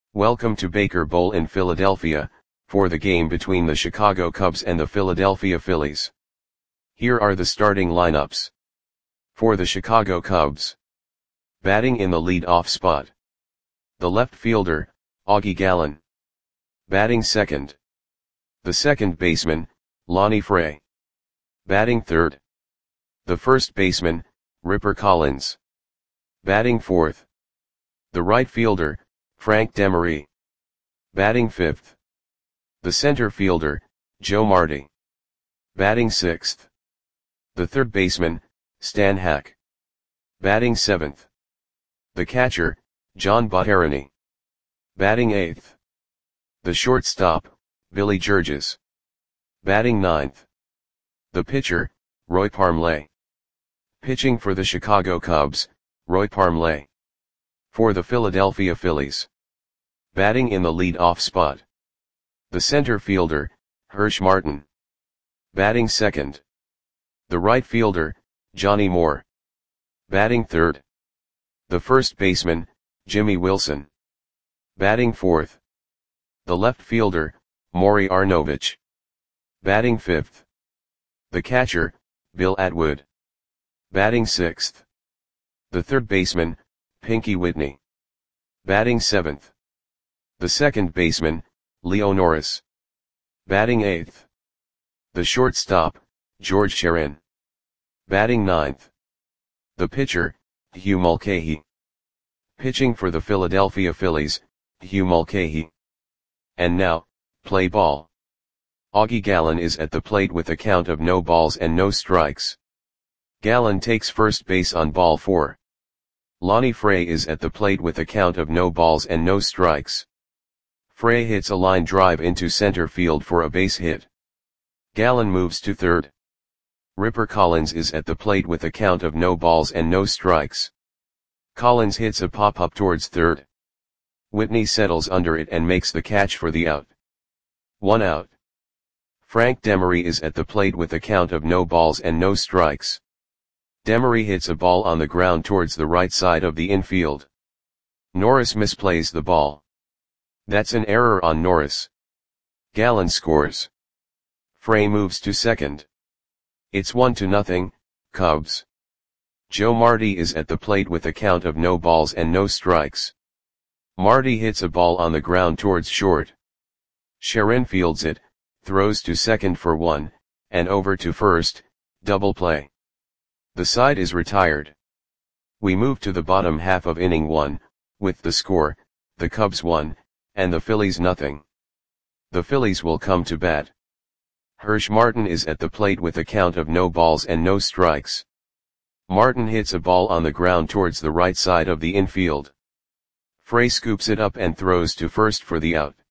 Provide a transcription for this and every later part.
Welcome to Baker Bowl in Philadelphia, for the game between the Chicago Cubs and the Philadelphia Phillies. Here are the starting lineups. For the Chicago Cubs. Batting in the lead-off spot. The left fielder, Augie Gallen. Batting second. The second baseman, Lonnie Fray. Batting third. The first baseman, Ripper Collins. Batting fourth. The right fielder, Frank Demery. Batting fifth. The center fielder, Joe Marti. Batting sixth. The third baseman, Stan Hack. Batting seventh. The catcher, John Botteroni. Batting eighth. The shortstop, Billy Georges. Batting ninth. The pitcher, Roy Parmley. Pitching for the Chicago Cubs, Roy Parmley. For the Philadelphia Phillies. Batting in the lead-off spot. The center fielder, Hirsch Martin. Batting second. The right fielder, Johnny Moore. Batting third. The first baseman, Jimmy Wilson. Batting fourth. The left fielder, Maury Arnovich. Batting fifth. The catcher, Bill Atwood. Batting sixth. The third baseman, Pinky Whitney. Batting seventh. The second baseman, Leo Norris. Batting eighth. The shortstop, George Sherin. Batting ninth. The pitcher, Hugh Mulcahy. Pitching for the Philadelphia Phillies, Hugh Mulcahy. And now, play ball. Augie Gallen is at the plate with a count of no balls and no strikes. Gallen takes first base on ball 4. Lonnie Fray is at the plate with a count of no balls and no strikes. Fray hits a line drive into center field for a base hit. Gallen moves to third. Ripper Collins is at the plate with a count of no balls and no strikes. Collins hits a pop-up towards third. Whitney settles under it and makes the catch for the out. 1 out. Frank Demery is at the plate with a count of no balls and no strikes. Demery hits a ball on the ground towards the right side of the infield. Norris misplays the ball. That's an error on Norris. Gallen scores. Fray moves to second. It's 1-0, Cubs. Joe Marti is at the plate with a count of no balls and no strikes. Marti hits a ball on the ground towards short. Sherin fields it, throws to second for 1, and over to first, double play. The side is retired. We move to the bottom half of inning 1, with the score, the Cubs 1, and the Phillies 0. The Phillies will come to bat. Hirsch Martin is at the plate with a count of no balls and no strikes. Martin hits a ball on the ground towards the right side of the infield. Fray scoops it up and throws to first for the out.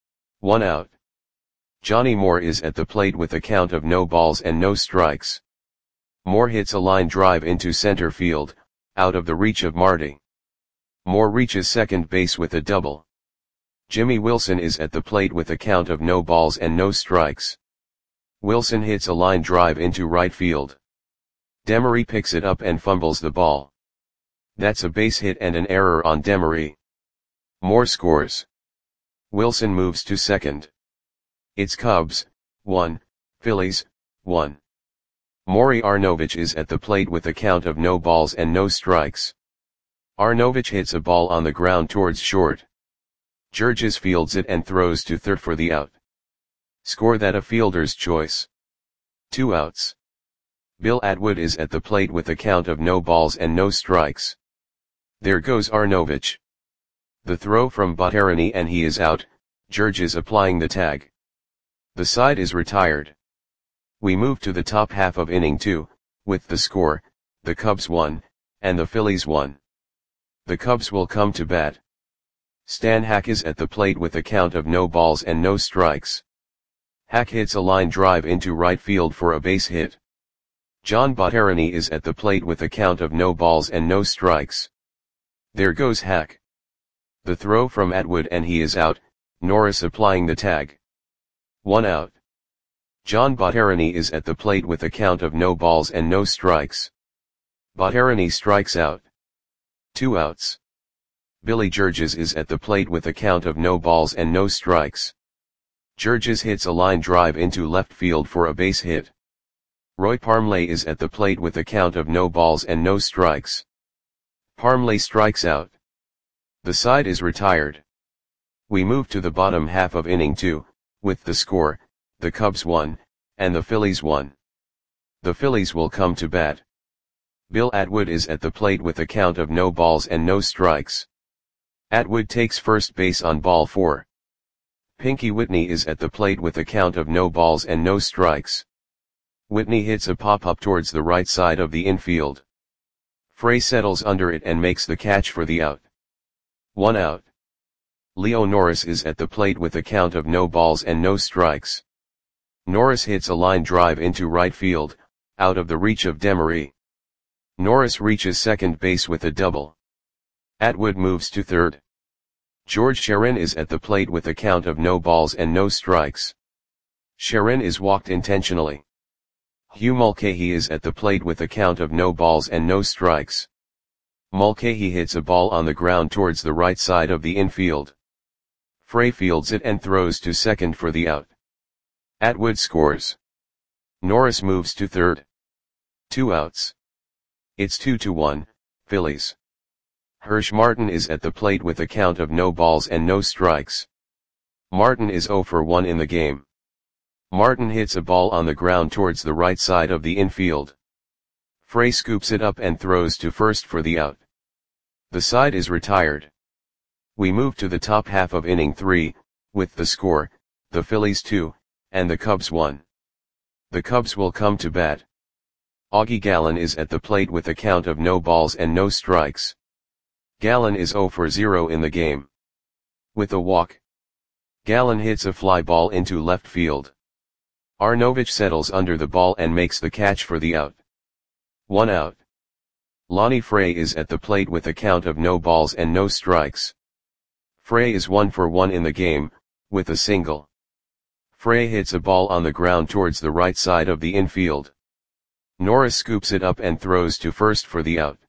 1 out. Johnny Moore is at the plate with a count of no balls and no strikes. Moore hits a line drive into center field, out of the reach of Marti. Moore reaches second base with a double. Jimmy Wilson is at the plate with a count of no balls and no strikes. Wilson hits a line drive into right field. Demery picks it up and fumbles the ball. That's a base hit and an error on Demery. Moore scores. Wilson moves to second. It's Cubs 1, Phillies 1. Maury Arnovich is at the plate with a count of no balls and no strikes. Arnovich hits a ball on the ground towards short. Georges fields it and throws to third for the out. Score that a fielder's choice. 2 outs. Bill Atwood is at the plate with a count of no balls and no strikes. There goes Arnovich. The throw from Botteroni and he is out, Georges applying the tag. The side is retired. We move to the top half of inning 2, with the score, the Cubs 1, and the Phillies 1. The Cubs will come to bat. Stan Hack is at the plate with a count of no balls and no strikes. Hack hits a line drive into right field for a base hit. John Botteroni is at the plate with a count of no balls and no strikes. There goes Hack. The throw from Atwood and he is out, Norris applying the tag. 1 out. John Botteroni is at the plate with a count of no balls and no strikes. Botteroni strikes out. 2 outs. Billy Georges is at the plate with a count of no balls and no strikes. Georges hits a line drive into left field for a base hit. Roy Parmley is at the plate with a count of no balls and no strikes. Parmley strikes out. The side is retired. We move to the bottom half of inning 2, with the score, the Cubs won, and the Phillies won. The Phillies will come to bat. Bill Atwood is at the plate with a count of no balls and no strikes. Atwood takes first base on ball 4. Pinky Whitney is at the plate with a count of no balls and no strikes. Whitney hits a pop-up towards the right side of the infield. Frey settles under it and makes the catch for the out. 1 out. Leo Norris is at the plate with a count of no balls and no strikes. Norris hits a line drive into right field, out of the reach of Demery. Norris reaches second base with a double. Atwood moves to third. George Sharon is at the plate with a count of no balls and no strikes. Sharon is walked intentionally. Hugh Mulcahy is at the plate with a count of no balls and no strikes. Mulcahy hits a ball on the ground towards the right side of the infield. Frey fields it and throws to second for the out. Atwood scores. Norris moves to third. 2 outs. It's 2-1, Phillies. Hirsch Martin is at the plate with a count of no balls and no strikes. Martin is 0 for 1 in the game. Martin hits a ball on the ground towards the right side of the infield. Frey scoops it up and throws to first for the out. The side is retired. We move to the top half of inning 3, with the score, the Phillies 2, and the Cubs 1. The Cubs will come to bat. Augie Gallen is at the plate with a count of no balls and no strikes. Gallen is 0 for 0 in the game. With a walk. Gallen hits a fly ball into left field. Arnovich settles under the ball and makes the catch for the out. 1 out. Lonnie Frey is at the plate with a count of no balls and no strikes. Frey is 1 for 1 in the game, with a single. Frey hits a ball on the ground towards the right side of the infield. Norris scoops it up and throws to first for the out.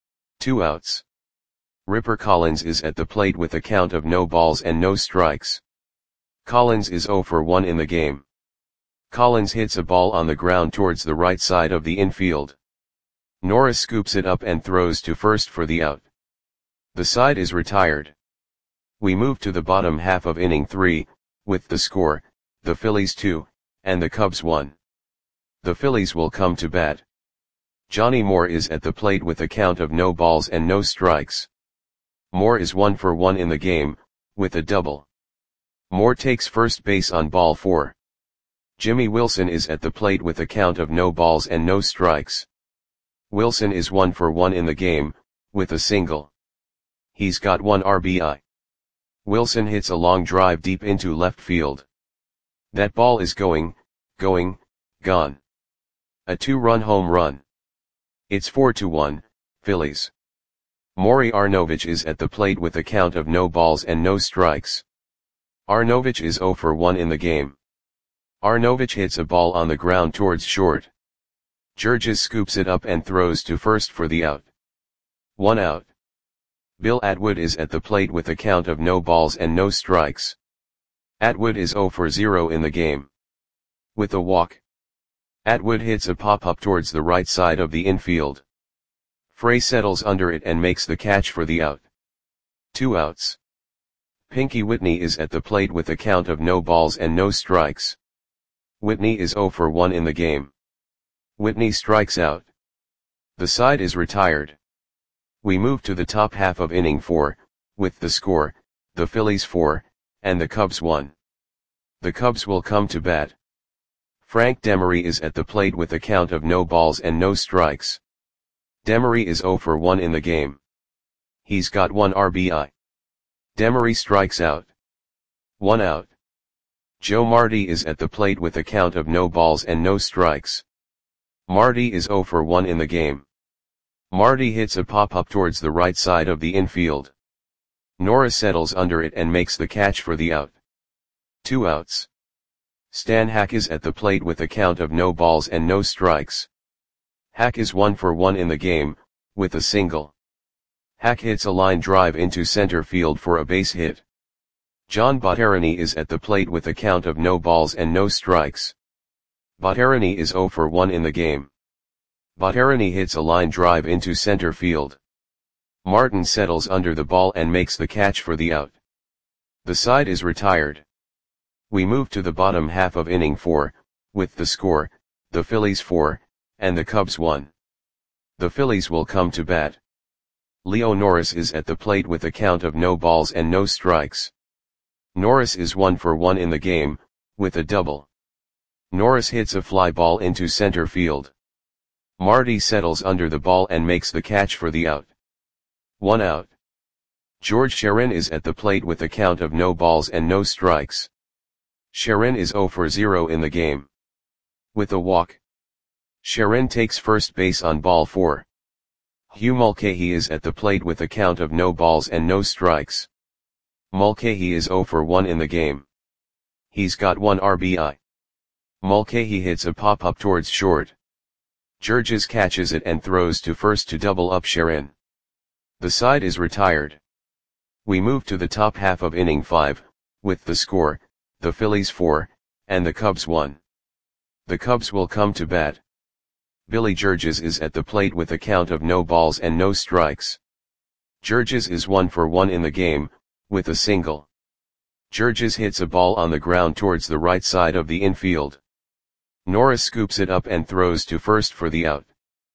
2 outs. Ripper Collins is at the plate with a count of no balls and no strikes. Collins is 0 for 1 in the game. Collins hits a ball on the ground towards the right side of the infield. Norris scoops it up and throws to first for the out. The side is retired. We move to the bottom half of inning 3, with the score, the Phillies 2, and the Cubs 1. The Phillies will come to bat. Johnny Moore is at the plate with a count of no balls and no strikes. Moore is 1 for 1 in the game, with a double. Moore takes first base on ball 4. Jimmy Wilson is at the plate with a count of no balls and no strikes. Wilson is 1 for 1 in the game, with a single. He's got 1 RBI. Wilson hits a long drive deep into left field. That ball is going, gone. A 2-run home run. It's 4-1, Phillies. Maury Arnovich is at the plate with a count of no balls and no strikes. Arnovich is 0 for 1 in the game. Arnovich hits a ball on the ground towards short. Georges scoops it up and throws to first for the out. 1 out. Bill Atwood is at the plate with a count of no balls and no strikes. Atwood is 0 for 0 in the game. With a walk. Atwood hits a pop-up towards the right side of the infield. Frey settles under it and makes the catch for the out. 2 outs. Pinky Whitney is at the plate with a count of no balls and no strikes. Whitney is 0 for 1 in the game. Whitney strikes out. The side is retired. We move to the top half of inning 4, with the score, the Phillies 4, and the Cubs 1. The Cubs will come to bat. Frank Demery is at the plate with a count of no balls and no strikes. Demery is 0 for 1 in the game. He's got 1 RBI. Demery strikes out. 1 out. Joe Marty is at the plate with a count of no balls and no strikes. Marty is 0 for 1 in the game. Marty hits a pop-up towards the right side of the infield. Norris settles under it and makes the catch for the out. 2 outs. Stan Hack is at the plate with a count of no balls and no strikes. Hack is 1 for 1 in the game, with a single. Hack hits a line drive into center field for a base hit. John Botterani is at the plate with a count of no balls and no strikes. Botterani is 0 for 1 in the game. Botterani hits a line drive into center field. Martin settles under the ball and makes the catch for the out. The side is retired. We move to the bottom half of inning 4, with the score, the Phillies 4, and the Cubs 1. The Phillies will come to bat. Leo Norris is at the plate with a count of no balls and no strikes. Norris is 1 for 1 in the game, with a double. Norris hits a fly ball into center field. Marty settles under the ball and makes the catch for the out. 1 out. George Sharon is at the plate with a count of no balls and no strikes. Sharon is 0 for 0 in the game. With a walk. Sharon takes first base on ball 4. Hugh Mulcahy is at the plate with a count of no balls and no strikes. Mulcahy is 0 for 1 in the game. He's got 1 RBI. Mulcahy hits a pop-up towards short. Georges catches it and throws to first to double up Sharon. The side is retired. We move to the top half of inning 5, with the score, the Phillies 4, and the Cubs 1. The Cubs will come to bat. Billy Georges is at the plate with a count of no balls and no strikes. Georges is 1 for 1 in the game, with a single. Georges hits a ball on the ground towards the right side of the infield. Norris scoops it up and throws to first for the out.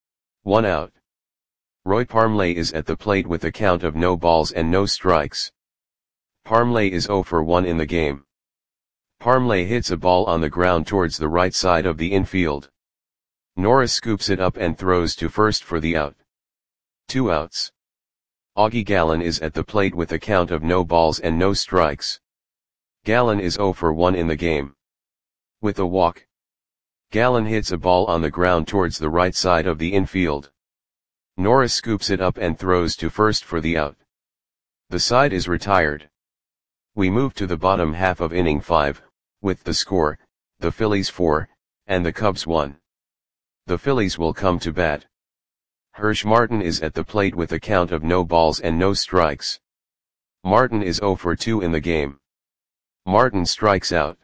1 out. Roy Parmley is at the plate with a count of no balls and no strikes. Parmley is 0 for 1 in the game. Parmley hits a ball on the ground towards the right side of the infield. Norris scoops it up and throws to first for the out. 2 outs. Augie Gallen is at the plate with a count of no balls and no strikes. Gallen is 0 for 1 in the game. With a walk. Gallen hits a ball on the ground towards the right side of the infield. Norris scoops it up and throws to first for the out. The side is retired. We move to the bottom half of inning 5, with the score, the Phillies 4, and the Cubs 1. The Phillies will come to bat. Hirsch Martin is at the plate with a count of no balls and no strikes. Martin is 0 for 2 in the game. Martin strikes out.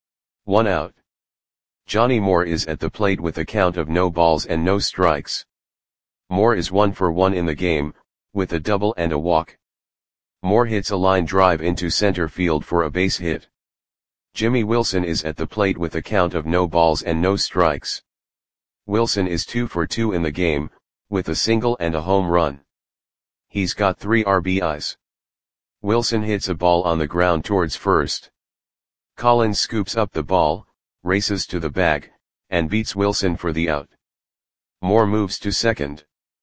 1 out. Johnny Moore is at the plate with a count of no balls and no strikes. Moore is 1 for 1 in the game, with a double and a walk. Moore hits a line drive into center field for a base hit. Jimmy Wilson is at the plate with a count of no balls and no strikes. Wilson is 2 for 2 in the game, with a single and a home run. He's got 3 RBIs. Wilson hits a ball on the ground towards first. Collins scoops up the ball, races to the bag, and beats Wilson for the out. Moore moves to second.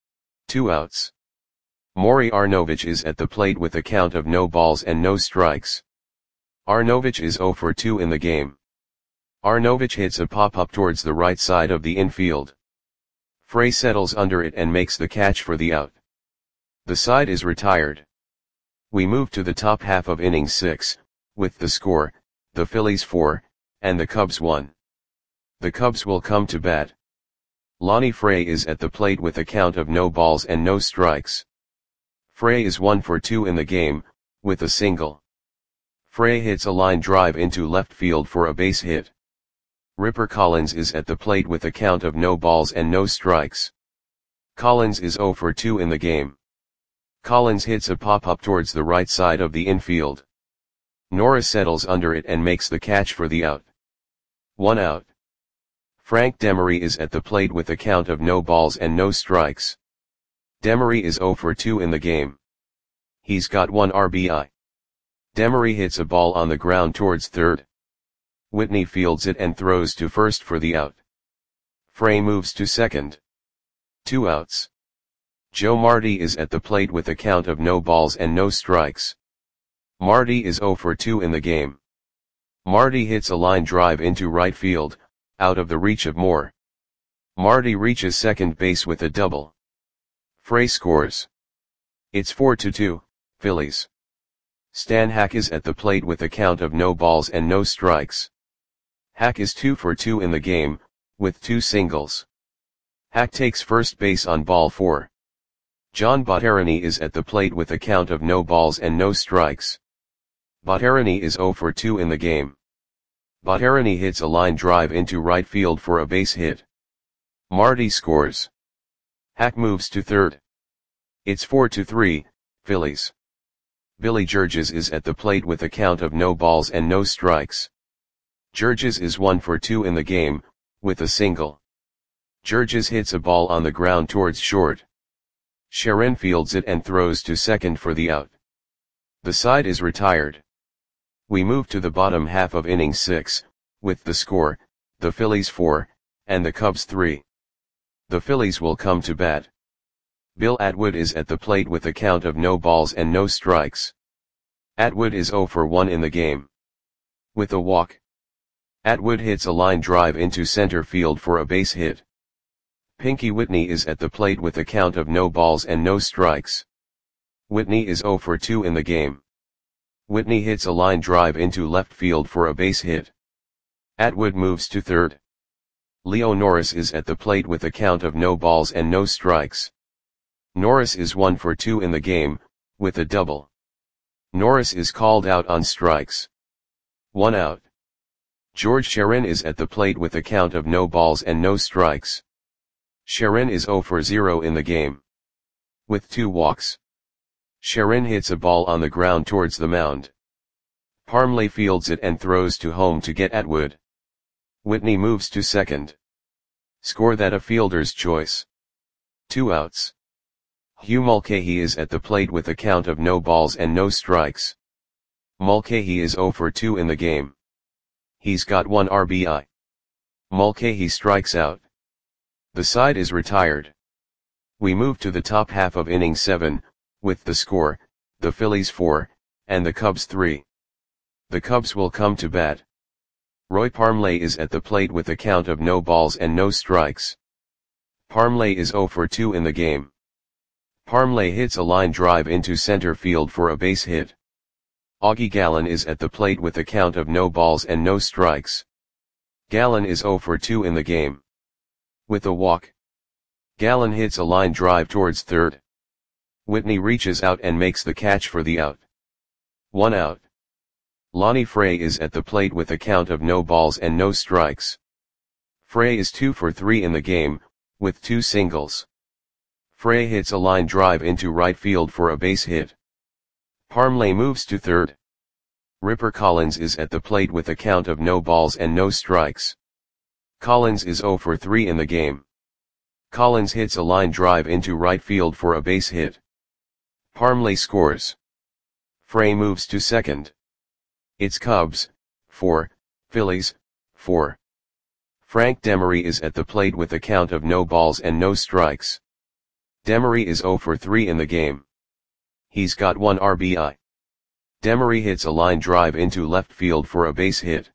2 outs. Maury Arnovich is at the plate with a count of no balls and no strikes. Arnovich is 0 for 2 in the game. Arnovich hits a pop-up towards the right side of the infield. Frey settles under it and makes the catch for the out. The side is retired. We move to the top half of inning 6, with the score, the Phillies 4, and the Cubs 1. The Cubs will come to bat. Lonnie Frey is at the plate with a count of no balls and no strikes. Frey is 1 for 2 in the game, with a single. Frey hits a line drive into left field for a base hit. Ripper Collins is at the plate with a count of no balls and no strikes. Collins is 0 for 2 in the game. Collins hits a pop-up towards the right side of the infield. Norris settles under it and makes the catch for the out. 1 out. Frank Demery is at the plate with a count of no balls and no strikes. Demery is 0 for 2 in the game. He's got 1 RBI. Demery hits a ball on the ground towards third. Whitney fields it and throws to first for the out. Frey moves to second. 2 outs. Joe Marty is at the plate with a count of no balls and no strikes. Marty is 0 for 2 in the game. Marty hits a line drive into right field, out of the reach of Moore. Marty reaches second base with a double. Frey scores. It's 4-2, Phillies. Stan Hack is at the plate with a count of no balls and no strikes. Hack is 2 for 2 in the game, with 2 singles. Hack takes first base on ball 4. John Botterani is at the plate with a count of no balls and no strikes. Botterani is 0 for 2 in the game. Botterani hits a line drive into right field for a base hit. Marty scores. Hack moves to third. It's 4-3, Phillies. Billy Georges is at the plate with a count of no balls and no strikes. Georges is 1 for 2 in the game, with a single. Georges hits a ball on the ground towards short. Sharon fields it and throws to second for the out. The side is retired. We move to the bottom half of inning 6, with the score, the Phillies 4, and the Cubs 3. The Phillies will come to bat. Bill Atwood is at the plate with a count of no balls and no strikes. Atwood is 0 for 1 in the game. With a walk. Atwood hits a line drive into center field for a base hit. Pinky Whitney is at the plate with a count of no balls and no strikes. Whitney is 0 for 2 in the game. Whitney hits a line drive into left field for a base hit. Atwood moves to third. Leo Norris is at the plate with a count of no balls and no strikes. Norris is 1 for 2 in the game, with a double. Norris is called out on strikes. 1 out. George Sharon is at the plate with a count of no balls and no strikes. Sharon is 0 for 0 in the game. With 2 walks. Sharon hits a ball on the ground towards the mound. Parmley fields it and throws to home to get Atwood. Whitney moves to second. Score that a fielder's choice. 2 outs. Hugh Mulcahy is at the plate with a count of no balls and no strikes. Mulcahy is 0 for 2 in the game. He's got 1 RBI. Mulcahy strikes out. The side is retired. We move to the top half of inning 7, with the score, the Phillies 4, and the Cubs 3. The Cubs will come to bat. Roy Parmley is at the plate with a count of no balls and no strikes. Parmley is 0 for 2 in the game. Parmley hits a line drive into center field for a base hit. Augie Gallen is at the plate with a count of no balls and no strikes. Gallen is 0 for 2 in the game. With a walk. Gallen hits a line drive towards third. Whitney reaches out and makes the catch for the out. 1 out. Lonnie Frey is at the plate with a count of no balls and no strikes. Frey is 2 for 3 in the game, with 2 singles. Frey hits a line drive into right field for a base hit. Parmley moves to third. Ripper Collins is at the plate with a count of no balls and no strikes. Collins is 0 for 3 in the game. Collins hits a line drive into right field for a base hit. Parmley scores. Frey moves to second. It's Cubs 4, Phillies 4. Frank Demery is at the plate with a count of no balls and no strikes. Demery is 0 for 3 in the game. He's got 1 RBI. Demery hits a line drive into left field for a base hit.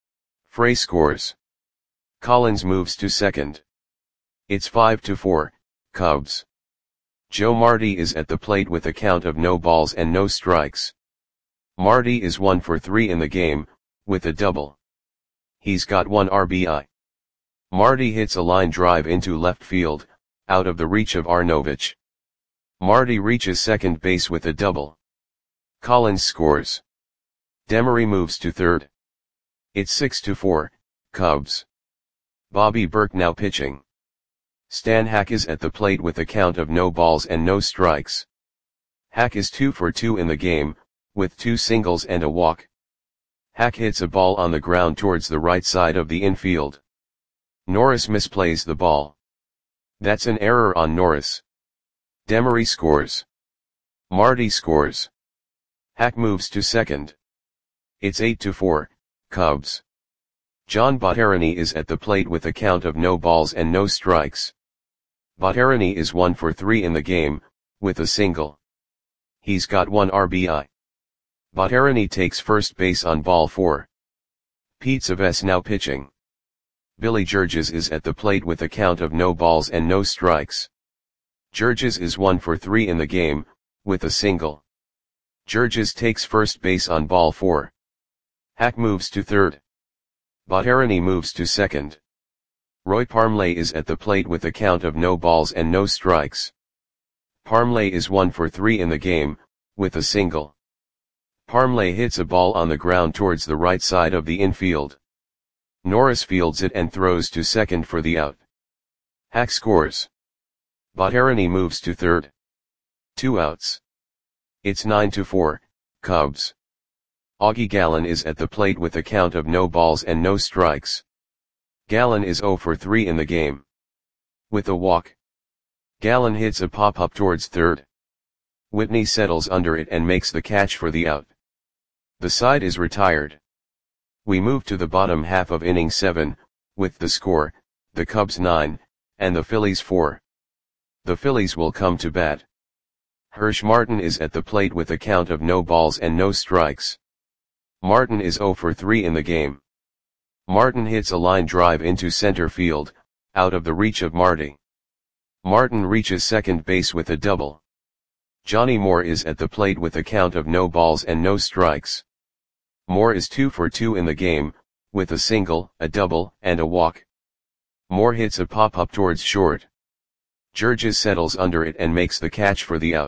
Frey scores. Collins moves to second. It's 5-4, Cubs. Joe Marty is at the plate with a count of no balls and no strikes. Marty is 1 for 3 in the game, with a double. He's got 1 RBI. Marty hits a line drive into left field, out of the reach of Arnovich. Marty reaches second base with a double. Collins scores. Demery moves to third. It's 6-4, Cubs. Bobby Burke now pitching. Stan Hack is at the plate with a count of no balls and no strikes. Hack is 2 for 2 in the game, with 2 singles and a walk. Hack hits a ball on the ground towards the right side of the infield. Norris misplays the ball. That's an error on Norris. Demery scores. Marty scores. Hack moves to second. It's 8-4, Cubs. John Botterani is at the plate with a count of no balls and no strikes. Botterani is 1 for 3 in the game, with a single. He's got 1 RBI. Botterani takes first base on ball 4. Pete Savess now pitching. Billy Georges is at the plate with a count of no balls and no strikes. Georges is 1 for 3 in the game, with a single. Georges takes first base on ball 4. Hack moves to third. Botterani moves to second. Roy Parmley is at the plate with a count of no balls and no strikes. Parmley is 1 for 3 in the game, with a single. Parmley hits a ball on the ground towards the right side of the infield. Norris fields it and throws to second for the out. Hack scores. Bhattarini moves to third. 2 outs. It's 9-4, Cubs. Augie Gallen is at the plate with a count of no balls and no strikes. Gallen is 0 for 3 in the game. With a walk. Gallen hits a pop-up towards third. Whitney settles under it and makes the catch for the out. The side is retired. We move to the bottom half of inning 7, with the score, the Cubs 9, and the Phillies 4. The Phillies will come to bat. Hirsch Martin is at the plate with a count of no balls and no strikes. Martin is 0 for 3 in the game. Martin hits a line drive into center field, out of the reach of Marty. Martin reaches second base with a double. Johnny Moore is at the plate with a count of no balls and no strikes. Moore is 2 for 2 in the game, with a single, a double, and a walk. Moore hits a pop-up towards short. Georges settles under it and makes the catch for the out.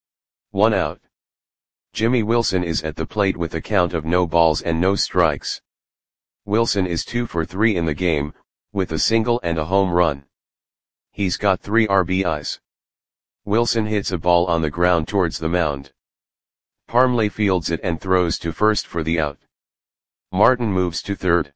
1 out. Jimmy Wilson is at the plate with a count of no balls and no strikes. Wilson is 2 for 3 in the game, with a single and a home run. He's got 3 RBIs. Wilson hits a ball on the ground towards the mound. Parmley fields it and throws to first for the out. Martin moves to third.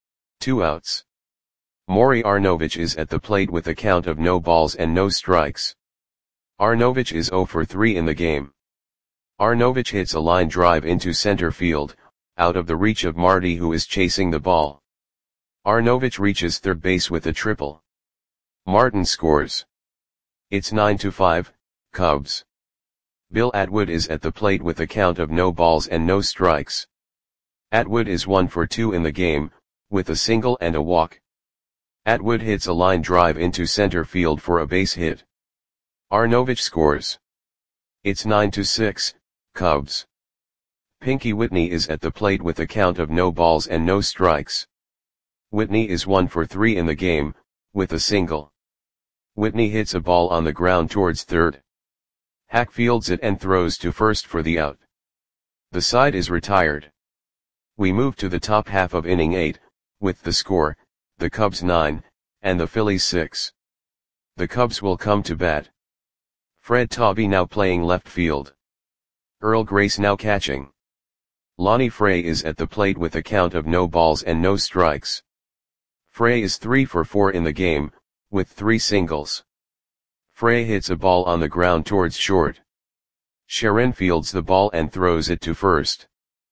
2 outs. Maury Arnovich is at the plate with a count of no balls and no strikes. Arnovich is 0 for 3 in the game. Arnovich hits a line drive into center field, out of the reach of Marty who is chasing the ball. Arnovich reaches third base with a triple. Martin scores. It's 9-5, Cubs. Bill Atwood is at the plate with a count of no balls and no strikes. Atwood is 1 for 2 in the game, with a single and a walk. Atwood hits a line drive into center field for a base hit. Arnovich scores. It's 9-6, Cubs. Pinky Whitney is at the plate with a count of no balls and no strikes. Whitney is 1 for 3 in the game, with a single. Whitney hits a ball on the ground towards third. Hack fields it and throws to first for the out. The side is retired. We move to the top half of inning 8, with the score, the Cubs 9, and the Phillies 6. The Cubs will come to bat. Fred Taube now playing left field. Earl Grace now catching. Lonnie Frey is at the plate with a count of no balls and no strikes. Frey is 3 for 4 in the game, with 3 singles. Frey hits a ball on the ground towards short. Sharon fields the ball and throws it to first.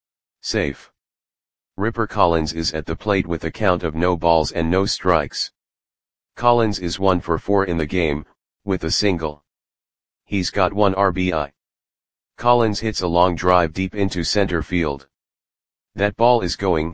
Safe. Ripper Collins is at the plate with a count of no balls and no strikes. Collins is 1 for 4 in the game, with a single. He's got 1 RBI. Collins hits a long drive deep into center field. That ball is going,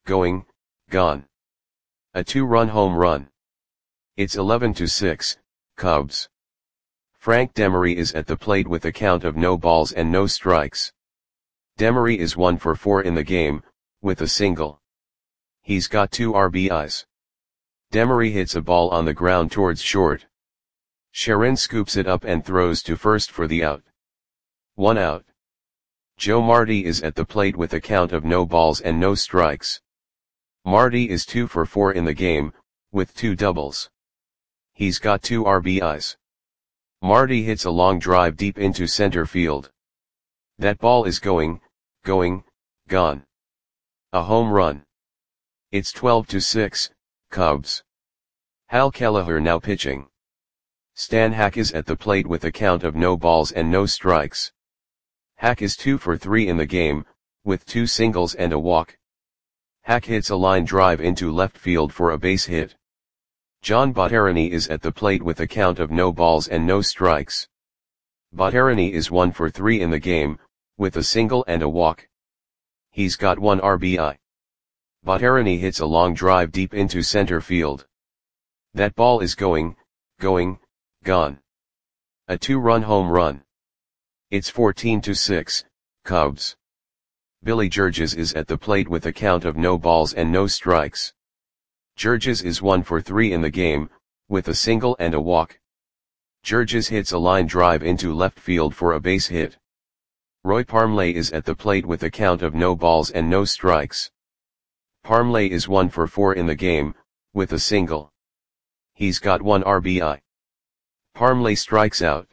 gone. A 2-run home run. It's 11-6, Cubs. Frank Demery is at the plate with a count of no balls and no strikes. Demery is 1 for 4 in the game, with a single. He's got 2 RBIs. Demery hits a ball on the ground towards short. Sharon scoops it up and throws to first for the out. 1 out. Joe Marty is at the plate with a count of no balls and no strikes. Marty is 2 for 4 in the game, with 2 doubles. He's got 2 RBIs. Marty hits a long drive deep into center field. That ball is going, gone. A home run. It's 12-6, Cubs. Hal Kelleher now pitching. Stan Hack is at the plate with a count of no balls and no strikes. Hack is 2 for 3 in the game, with 2 singles and a walk. Hack hits a line drive into left field for a base hit. John Bhattarini is at the plate with a count of no balls and no strikes. Bhattarini is 1 for 3 in the game, with a single and a walk. He's got 1 RBI. Bhattarini hits a long drive deep into center field. That ball is going, gone. A 2-run home run. It's 14-6, Cubs. Billy Georges is at the plate with a count of no balls and no strikes. Georges is 1 for 3 in the game, with a single and a walk. Georges hits a line drive into left field for a base hit. Roy Parmley is at the plate with a count of no balls and no strikes. Parmley is 1 for 4 in the game, with a single. He's got 1 RBI. Parmley strikes out.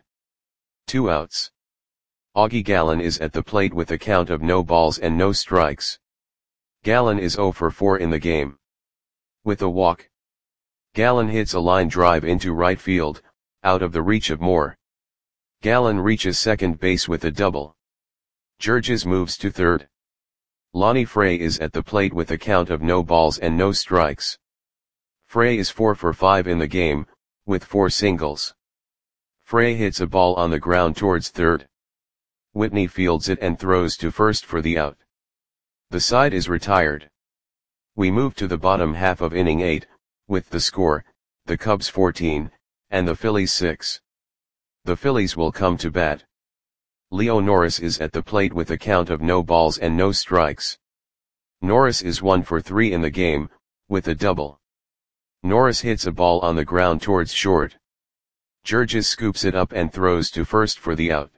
2 outs. Augie Gallen is at the plate with a count of no balls and no strikes. Gallen is 0 for 4 in the game. With a walk. Gallen hits a line drive into right field, out of the reach of Moore. Gallen reaches second base with a double. Georges moves to third. Lonnie Frey is at the plate with a count of no balls and no strikes. Frey is 4 for 5 in the game, with 4 singles. Frey hits a ball on the ground towards third. Whitney fields it and throws to first for the out. The side is retired. We move to the bottom half of inning 8, with the score, the Cubs 14, and the Phillies 6. The Phillies will come to bat. Leo Norris is at the plate with a count of no balls and no strikes. Norris is 1 for 3 in the game, with a double. Norris hits a ball on the ground towards short. Georges scoops it up and throws to first for the out.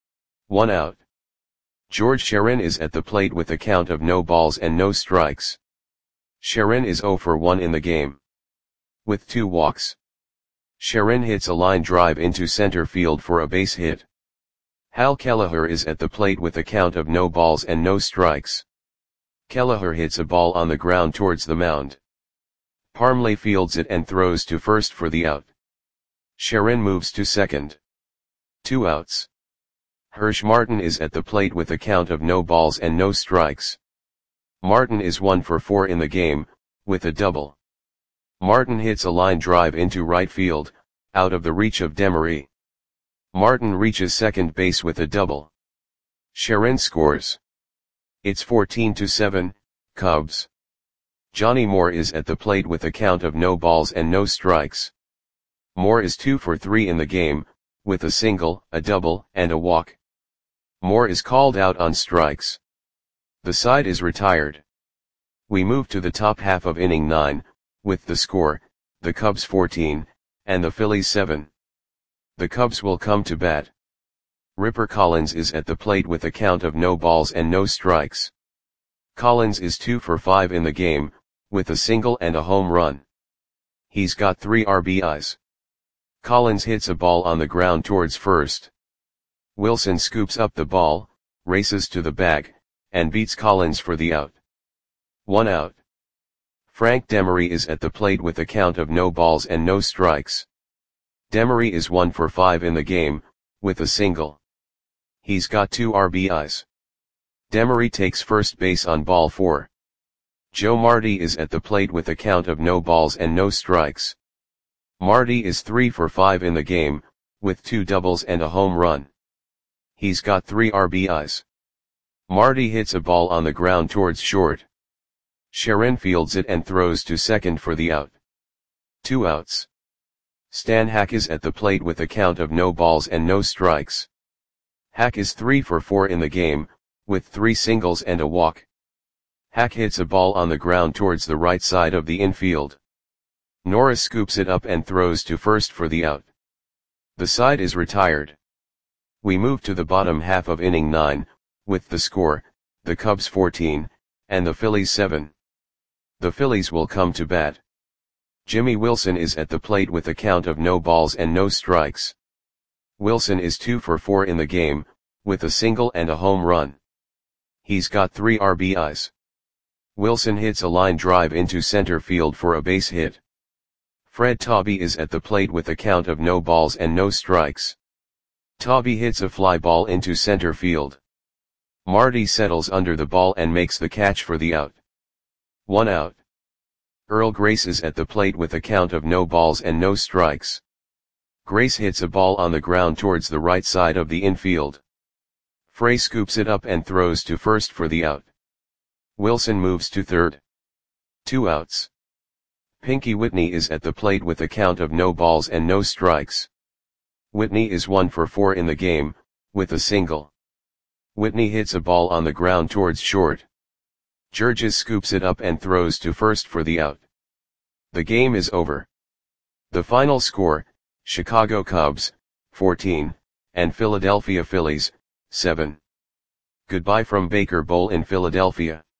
1 out. George Sharon is at the plate with a count of no balls and no strikes. Sharon is 0 for 1 in the game. With 2 walks. Sharon hits a line drive into center field for a base hit. Hal Kelleher is at the plate with a count of no balls and no strikes. Kelleher hits a ball on the ground towards the mound. Parmley fields it and throws to first for the out. Sharon moves to second. 2 outs. Hirsch Martin is at the plate with a count of no balls and no strikes. Martin is 1 for 4 in the game, with a double. Martin hits a line drive into right field, out of the reach of Demery. Martin reaches second base with a double. Sharon scores. It's 14-7, Cubs. Johnny Moore is at the plate with a count of no balls and no strikes. Moore is 2 for 3 in the game, with a single, a double, and a walk. Moore is called out on strikes. The side is retired. We move to the top half of inning 9, with the score, the Cubs 14, and the Phillies 7. The Cubs will come to bat. Ripper Collins is at the plate with a count of no balls and no strikes. Collins is 2 for 5 in the game, with a single and a home run. He's got 3 RBIs. Collins hits a ball on the ground towards first. Wilson scoops up the ball, races to the bag, and beats Collins for the out. 1 out. Frank Demery is at the plate with a count of no balls and no strikes. Demery is 1 for 5 in the game, with a single. He's got 2 RBIs. Demery takes first base on ball 4. Joe Marty is at the plate with a count of no balls and no strikes. Marty is 3 for 5 in the game, with 2 doubles and a home run. He's got 3 RBIs. Marty hits a ball on the ground towards short. Sharon fields it and throws to second for the out. 2 outs. Stan Hack is at the plate with a count of no balls and no strikes. Hack is 3 for 4 in the game, with 3 singles and a walk. Hack hits a ball on the ground towards the right side of the infield. Norris scoops it up and throws to first for the out. The side is retired. We move to the bottom half of inning 9, with the score, the Cubs 14, and the Phillies 7. The Phillies will come to bat. Jimmy Wilson is at the plate with a count of no balls and no strikes. Wilson is 2 for 4 in the game, with a single and a home run. He's got 3 RBIs. Wilson hits a line drive into center field for a base hit. Fred Tobby is at the plate with a count of no balls and no strikes. Tobby hits a fly ball into center field. Marty settles under the ball and makes the catch for the out. 1 out. Earl Grace is at the plate with a count of no balls and no strikes. Grace hits a ball on the ground towards the right side of the infield. Frey scoops it up and throws to first for the out. Wilson moves to third. 2 outs. Pinky Whitney is at the plate with a count of no balls and no strikes. Whitney is 1 for 4 in the game, with a single. Whitney hits a ball on the ground towards short. Georges scoops it up and throws to first for the out. The game is over. The final score, Chicago Cubs, 14, and Philadelphia Phillies, 7. Goodbye from Baker Bowl in Philadelphia.